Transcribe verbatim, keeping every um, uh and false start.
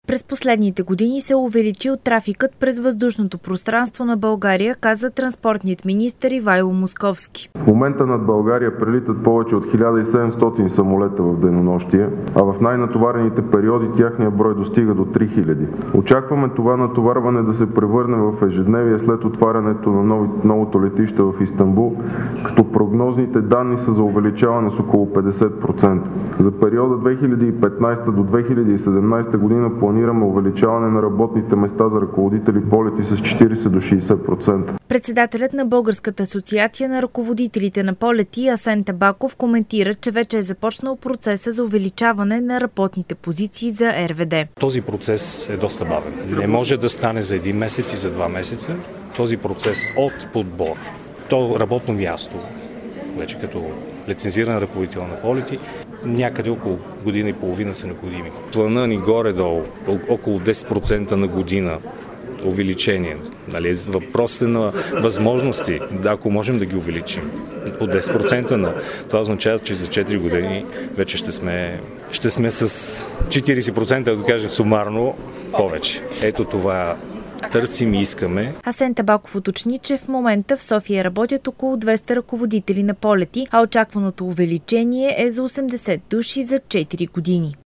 През последните години се е увеличил трафикът през въздушното пространство на България, каза транспортният министър Ивайло Московски. В момента над България прелитат повече от хиляда и седемстотин самолета в денонощие, а в най-натоварените периоди тяхния брой достига до три хиляди. Очакваме това натоварване да се превърне в ежедневие след отварянето на нови, новото летище в Истанбул, като прогнозните данни са за увеличаване с около петдесет процента. За периода две хиляди и петнадесета до две хиляди и седемнадесета година планираме увеличаване на работните места за ръководители полети с четиридесет до шейсет процента. Председателят на Българската асоциация на ръководителите на полети Асен Табаков коментира, че вече е започнал процеса за увеличаване на работните позиции за Ер Ве Де. Този процес е доста бавен. Не може да стане за един месец и за два месеца. Този процес от подбор до работно място, вече като лицензиран ръководител на полети, някъде около година и половина са необходими. Плана ни горе-долу, около десет процента на година увеличение. Нали, въпрос е на възможности, да, ако можем да ги увеличим. По десет процента на това означава, че за четири години вече ще сме, ще сме с четиридесет процента, да кажем сумарно, повече. Ето това търсим и искаме. Асен Табаков уточни, че в момента в София работят около двеста ръководители на полети, а очакваното увеличение е за осемдесет души за четири години.